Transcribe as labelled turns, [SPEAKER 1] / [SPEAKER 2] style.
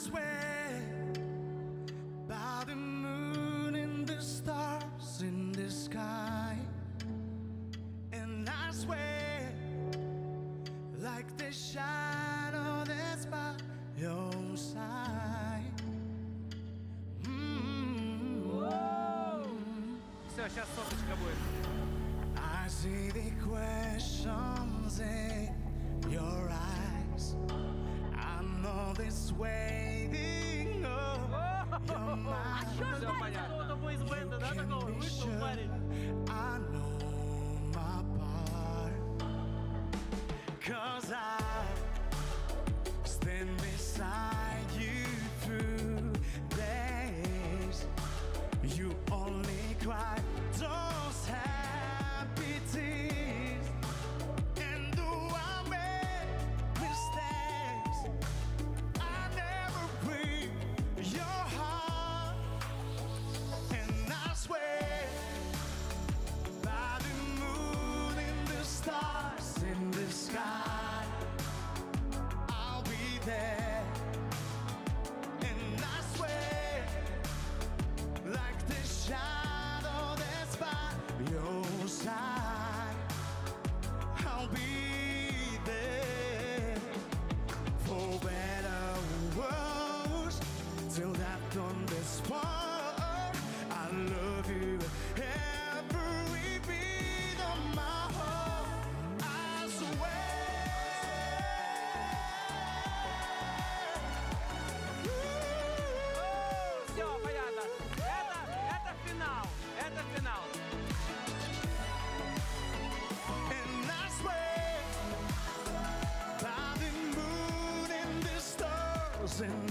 [SPEAKER 1] swear by the moon and the stars in the sky, and I swear like the shadow that's by your side.
[SPEAKER 2] Все, сейчас соточка будет.
[SPEAKER 1] I see the questions in your eyes. I know this waiting on your mind.
[SPEAKER 2] Все понятно.
[SPEAKER 1] I know my part, 'cause I stand beside you through days. You only cry those happy tears. And though I made mistakes, I never break your heart. And I swear by the moon and the stars in the sky, I'll be there. And I swear like the shadow that's by your side, I'll be there. For better or worse, till death on this part, I love you every beat of my heart. I swear.
[SPEAKER 2] Все, понятно. Это финал. Это финал.
[SPEAKER 1] And I swear by the moon and the stars and